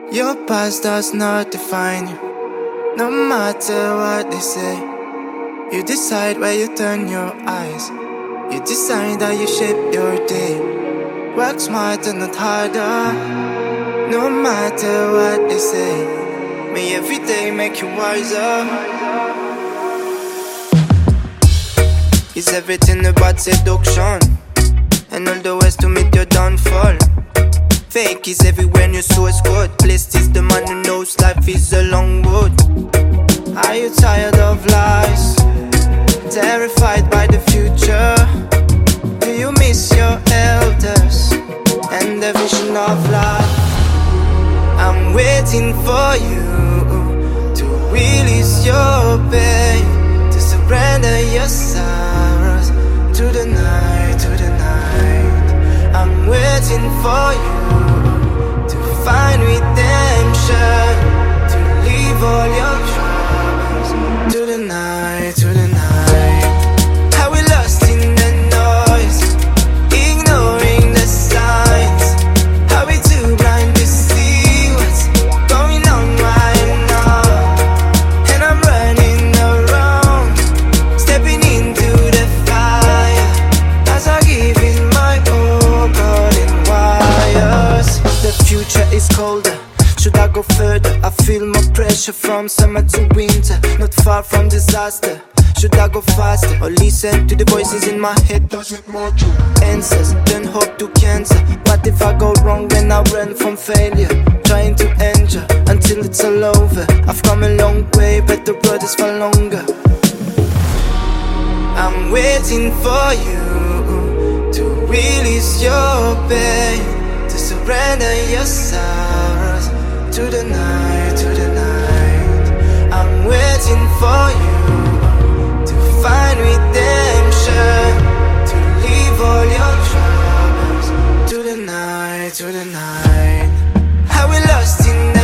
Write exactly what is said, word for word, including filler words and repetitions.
Your past does not define you, no matter what they say. You decide where you turn your eyes. You decide how you shape your day. Work smarter, not harder, no matter what they say. May every day make you wiser. Is everything about seduction and all the ways to meet your downfall? Fake is everywhere, your source code. Blessed is the man who knows life is a long road. Are you tired of lies? Terrified by the future? Do you miss your elders and the vision of life? I'm waiting for you to release your pain, to surrender your sorrows to the night, to the night. I'm waiting for you to find redemption, to leave all your troubles to the night, to the night. How we lost in the noise, ignoring the signs. How we too blind to see what's going on right now. And I'm running around, stepping into the fire as I give it my all, caught in wires. The future is colder, should I go further? I feel more pressure from summer to winter, not far from disaster. Should I go faster or listen to the voices in my head? Doesn't matter. Answers, turn hope to cancer. What if I go wrong when I run from failure? Trying to endure until it's all over. I've come a long way, but the road is far longer. I'm waiting for you to release your pain, to surrender your sorrows to the night, to the night. I'm waiting for you to find redemption, to leave all your troubles to the night, to the night. How we lost in